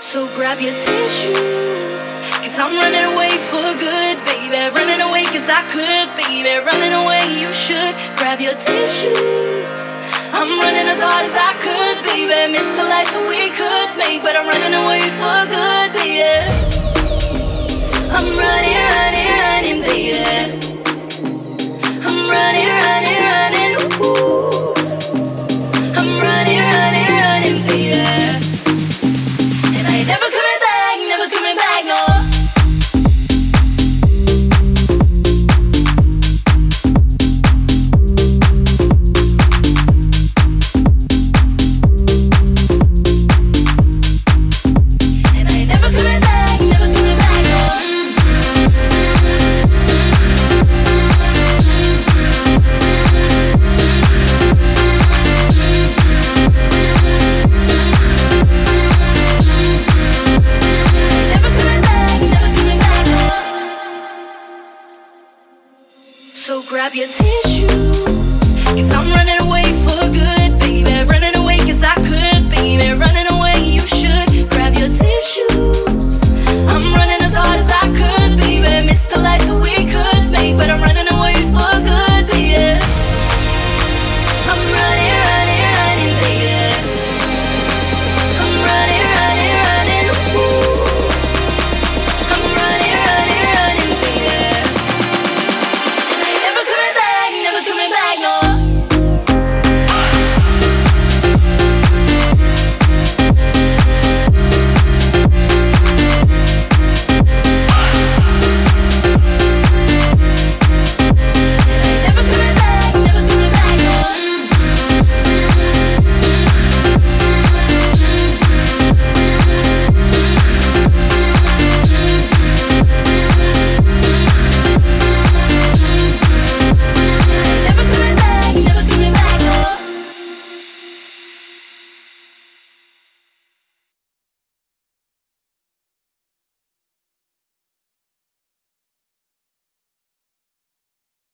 So grab your tissues, cause I'm running away for good, baby. Running away cause I could, baby. Running away you should. Grab your tissues. I'm running as hard as I could, baby. Miss the life that we could make, but I'm running away for good, baby. I'm running, running, running, baby. I'm running, running, running, ooh. I'm running, running, running, baby. And I ain't never coming back, never coming back, no. So grab your tissues, cause I'm running away